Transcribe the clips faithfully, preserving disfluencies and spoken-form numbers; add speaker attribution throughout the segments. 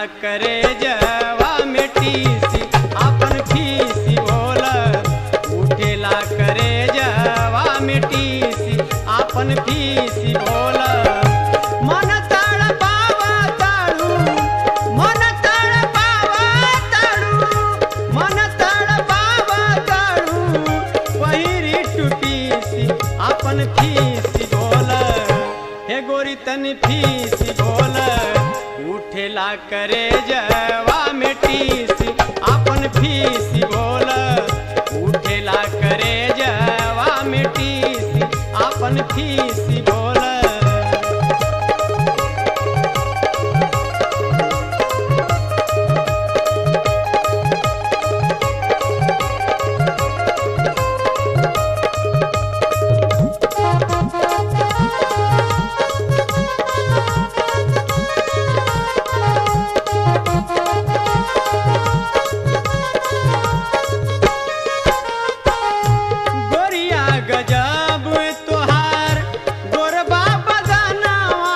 Speaker 1: करे जवा मिटीसी अपन फीसी बोल उठेला करे जवा मिटीसी अपन फीसी बोल मन तड़ पावा ताड़ू मन तड़ पावा ताड़ू मन तड़ पावा ताड़ू पहिरी टूपीसी अपन फीसी बोल हे गोरी तन फीसी बोल उठेला करे जवा मिटीसी अपन फीसी बोल उठेला करे जवा मिटीसी अपन फीसी बोल गोरिया गजब तोहार गोरबा बदनवा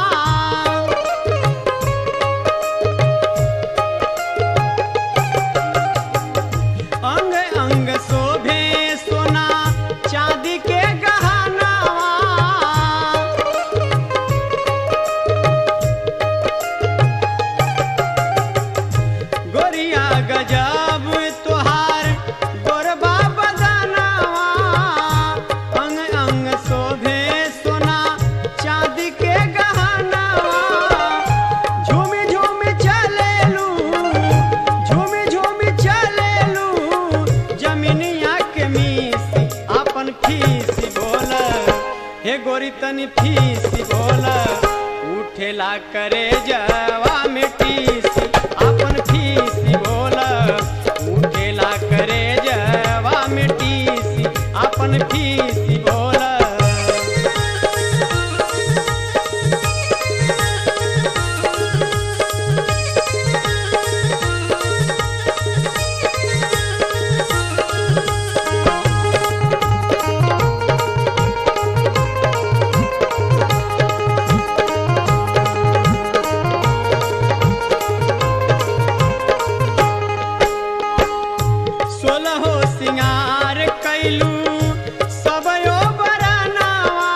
Speaker 1: अंग अंग शोभे सोना चांदी के गहनवा गोरिया गजब तोहार गोरबा बदनवा अंग अंग शोभे सोना चांदी के गहनवा झूमी झूमी चलेलू झूमी झूमी चलेलू जमीनिया के मीसी अपन फीसी बोल हे गोरी तनी फीसी बोल उठेला करे जवा मिटीसी अपन फीसी बोल उठेला करे जवा मिटीसी अपन फीसी बोल सोलहो सिंगार कैलू सबयो बरनवा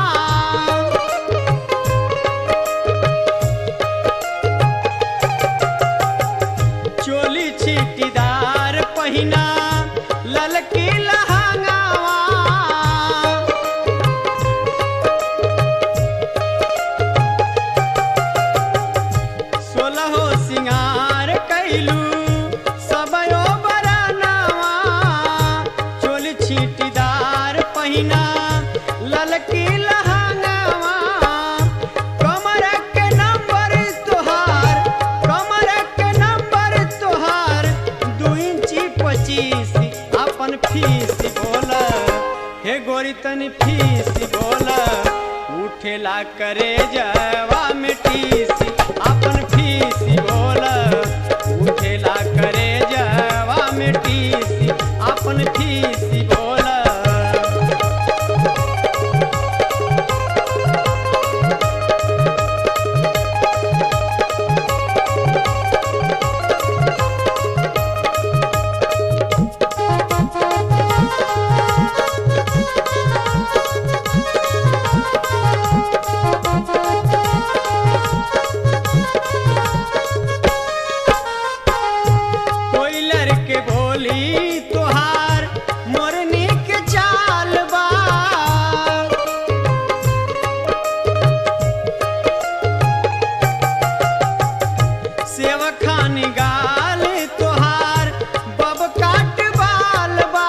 Speaker 1: चोली छीटीदार पहिना ललकी लहंगावा सोलहो सिंगार कैलू सबयो बरनवा चोली छीटीदार पहिना ललकी लहंगावा कमर के नंबर तोहार कमर के नंबर तोहार दू इंची पच्चीसी अपन फीसी बोल हे गोरी तनी फीसी बोल उठेला करे जवा मिटीसी अपन फीसी बोल उठेला करे जवा मिटीसी अपन फीसी बोल कोयलर के बोली तोहार मोरनी के चाल बा सेवखानी गाल तोहार बब काट बाल बा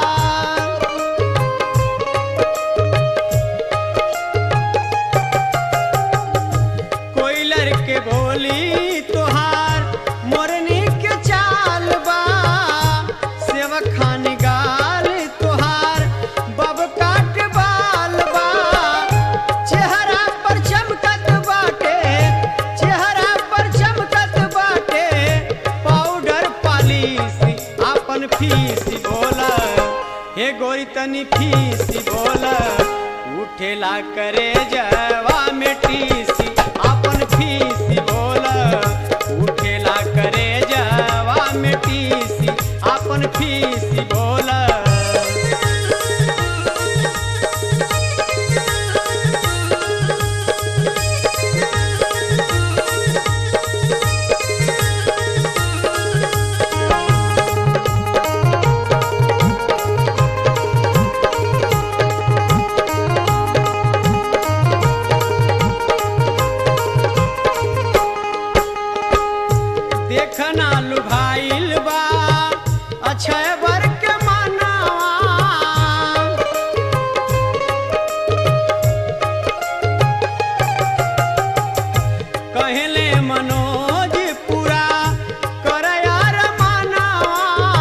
Speaker 1: कोयलर के बोली तोहार मोरनी के चाल बा सेवखानी गाल तोहार बब काट बाल बा चेहरा पर चमकत बाटे चेहरा पर चमकत बाटे पाउडर पालिसी अपन फीसी बोल हे गोरी तनी फीसी बोल उठेला करे जवा मिटीसी अपन फीसी बोल उठे फीसी बोला। देखना लुभाइल बा अक्षय वर के मानवा, कहले मनोज पूरा कर यार मानवा।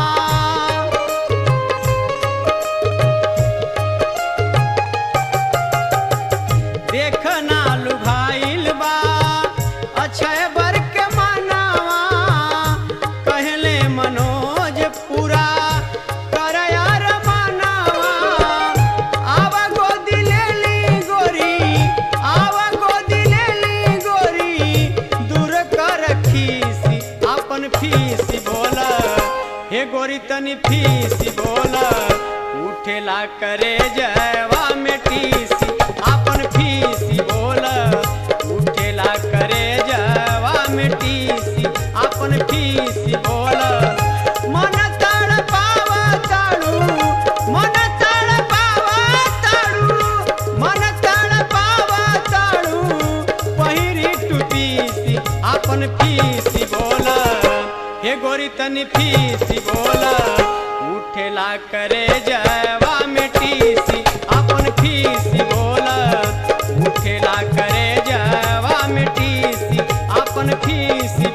Speaker 1: देखना लुभाइल बा अक्षय वर के मानवा, कहले मनोज पूरा कर यार मानवा। आवा गोदी ले ली गोरी, आवा गोदी ले ली गोरी, दूर कर खीसी अपन फीसी बोला। हे गोरी तनी फीसी बोला, उठेला करे जयवा में टीसी अपन फीसी बोला। उठेला करे जयवा में टीसी अपन फीसी बोला। मन तड़ पावा ताड़ू, मन तड़ पावा ताड़ू, मन तड़ पावा ताड़ू, पहिरी टूपीसी अपन फीसी बोला। हे गोरी तनी फीसी बोला, उठेला करे जयवा में टीसी अपन फीसी बोला। उठेला करे जयवा में टीसी अपन फीसी